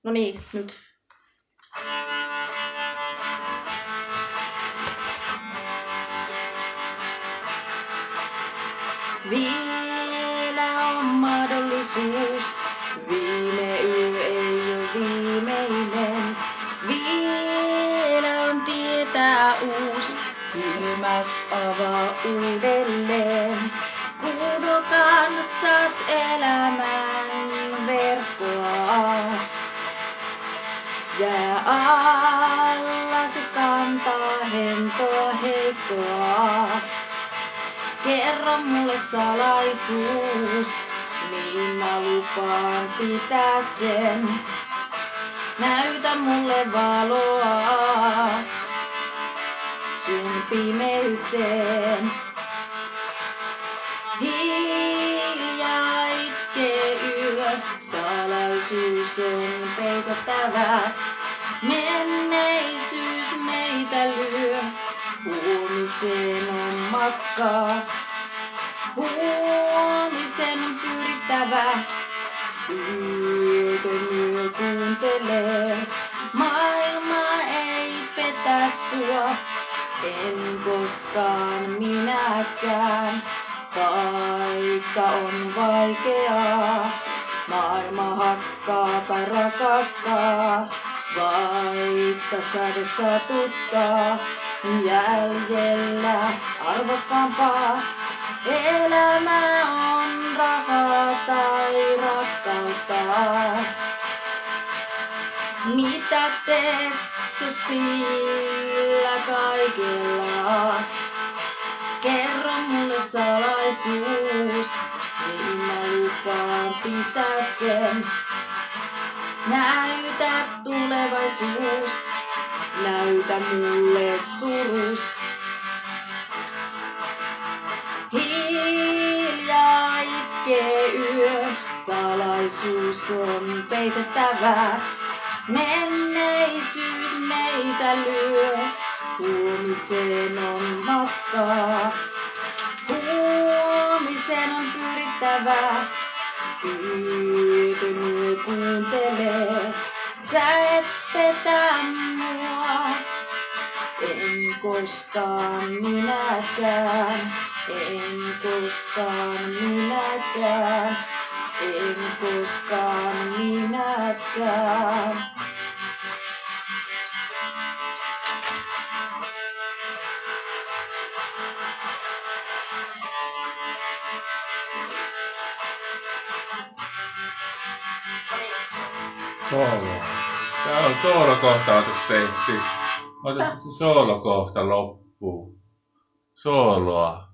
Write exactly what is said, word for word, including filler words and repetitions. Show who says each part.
Speaker 1: No niin, nyt. Vielä on mahdollisuus. Viime yö ei ole viimeinen. Vielä on tietää uus. Silmäs avaa uudelleen. Kuudo kansas elämän verkkoa. Jää alla se kantaa hentoa heikkoa. Kerro mulle salaisuus, niin mä lupaan pitää sen. Näytä mulle valoa sun pimeyteen. Hiljaa itkee yö, salaisuus on peitettävä. Menneisyys meitä lyö, huomiseen on matkaa. Huomisen on pyrittävä, yötön yö kuuntelee. Maailma ei petä sua, en koskaan minäkään. Vaikka on vaikeaa, maailma hakkaapa rakastaa. Vaikka sade satuttaa, jäljellä arvokkaampaa. Elämä on rahaa tai rakkautta. Mitä teet sä sillä kaikella? Kerro mulle salaisuus, niin mä lupaan pitää sen. Näytä tulevaisuus, näytä mulle surus. Hiljaa itkee yö, salaisuus on peitettävä. Menneisyys meitä lyö, huomiseen on matkaa. Huomiseen on pyrittävä, yötön yö kuuntelee. Sä et petä mua, en koskaan minäkään. En koskaan minäkään, en koskaan minäkään.
Speaker 2: Soolo. Tää on soolokohta on tässä tehty. Ota sitten soolokohta loppuun. Sooloa.